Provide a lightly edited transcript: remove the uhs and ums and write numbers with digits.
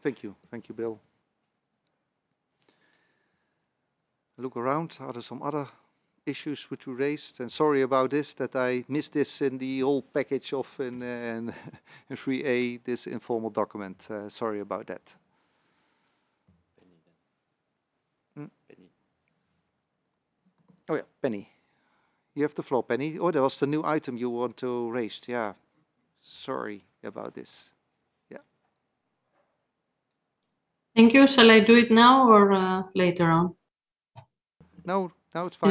Thank you, Bill. Look around. Are there some other issues which we raised? And sorry about this, that I missed this in the whole package of in 3A, this informal document. Sorry about that. Penny. Oh yeah, Penny. You have the floor, Penny. Oh, that was the new item you want to raise. Yeah. Sorry about this. Yeah. Thank you. Shall I do it now or later on? No, it's fine.